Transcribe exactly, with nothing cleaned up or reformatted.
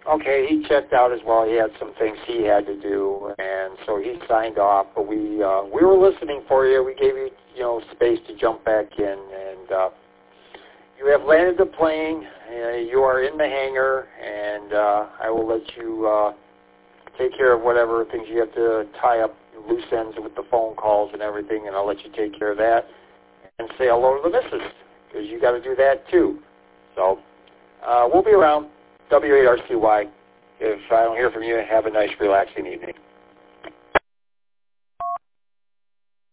Okay, he checked out as well. He had some things he had to do, and so he signed off. But we uh, we were listening for you. We gave you you know space to jump back in, and uh, you have landed the plane. Uh, you are in the hangar, and uh, I will let you uh, take care of whatever things you have to tie up loose ends with the phone calls and everything, and I'll let you take care of that and say hello to the missus because you got to do that too. So uh, we'll be around. W eight R C Y. If I don't hear from you, have a nice, relaxing evening.